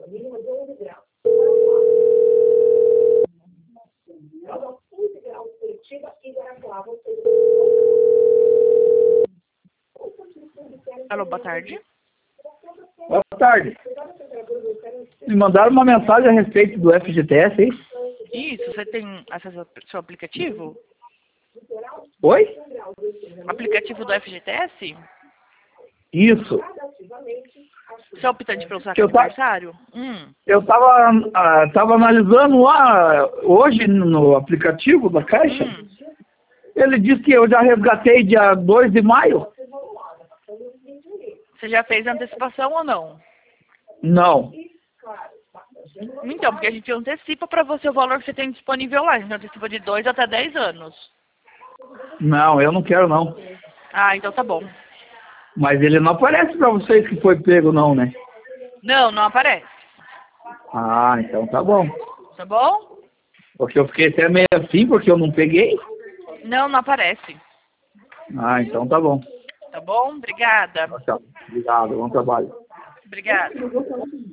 Alô, boa tarde. Boa tarde. Me mandaram uma mensagem a respeito do FGTS, hein? Isso, você tem acesso ao seu aplicativo? Oi? Aplicativo do FGTS? Isso. Você é optante pelo saque Eu tá- aniversário? Eu tava analisando lá hoje no aplicativo da Caixa. Ele disse que eu já resgatei dia 2 de maio. Você já fez a antecipação ou não? Não. Então, porque a gente antecipa para você o valor que você tem disponível lá. A gente antecipa de 2 até 10 anos. Não, eu não quero não. Ah, então tá bom. Mas ele não aparece pra vocês que foi pego não, né? Não, não aparece. Ah, então tá bom. Tá bom? Porque eu fiquei até meio assim porque eu não peguei. Não, não aparece. Ah, então tá bom. Tá bom? Obrigada. Tchau. Obrigado, bom trabalho. Obrigada.